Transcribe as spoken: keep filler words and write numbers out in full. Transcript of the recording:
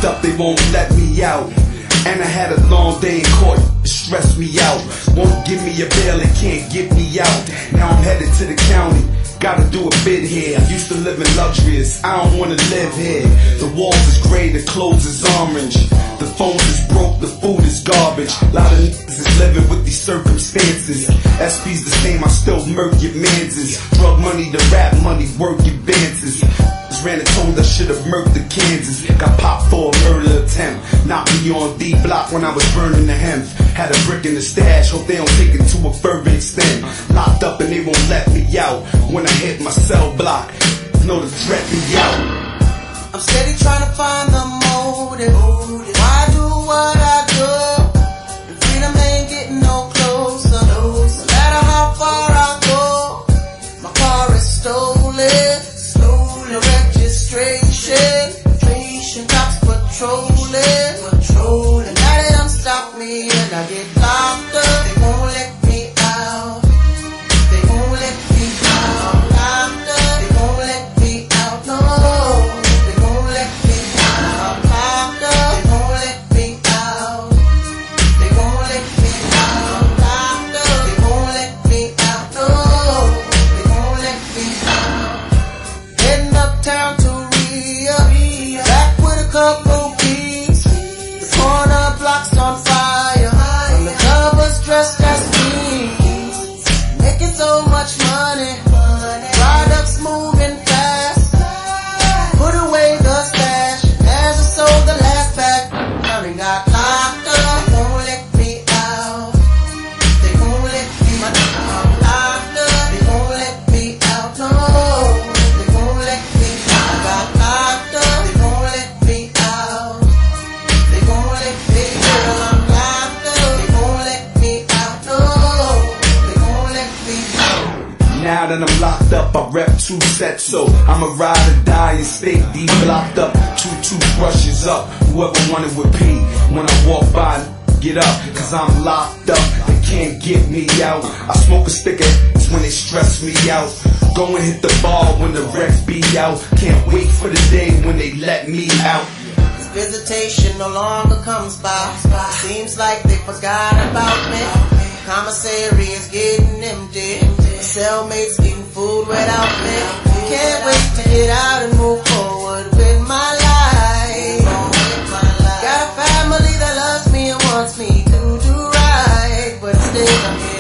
locked up, they won't let me out. And I had a long day in court, it stressed me out. Won't give me a bail, they can't get me out. Now I'm headed to the county, gotta do a bid here. I used to live in luxurious, I don't wanna live here. The walls is gray, the clothes is orange. The phones is broke, the food is garbage. A lot of niggas is living with these circumstances. S P's the same, I still murk your manses. Drug money, the rap money, work advances. Ran and told I should've murked the Kansas. Got popped for a murder attempt. Knocked me on D block when I was burning the hemp. Had a brick in the stash, hope they don't take it to a further extent. Locked up and they won't let me out. When I hit my cell block, know to threat me out. I'm steady trying to find the motive. Why do what I do? And freedom ain't getting no closer. No matter how far I go, my car is stolen. Stolen registration. Cops patrolling. Patrolling. Now they done stop me and I get locked up. They won't let me out. They won't let me out. Locked up. They won't let me out. No. They won't let me out. Locked up. They won't let me out. They won't let me out. Locked up. They won't let me out. No. They won't let me out. Heading uptown to Ria. Back with a couple keys. The corner block's on fire. And the covers dressed as queens. Making so much money. Products moving fast. Put away the stash. As I sold the last pack, I done got locked up. They won't let me out. They won't let me out. Locked up. They won't let me out. No. They won't let me out. I got locked up. They won't let me out. They won't let me out. I'm locked up. They won't let me out. No. They won't let me out. Now that I'm locked up, I rep two sets, so I'ma ride or die and stay deep locked up. Two toothbrushes up, whoever wanted with P. When I walk by, get up, cause I'm locked up. They can't get me out. I smoke a stick of it's when they stress me out. Go and hit the bar when the refs be out. Can't wait for the day when they let me out. Visitation no longer comes by. Seems like they forgot about me. Commissary is getting empty. Cellmates eating food without me. Can't wait to get out and move forward with my life. Got a family that loves me and wants me to do right, but still I'm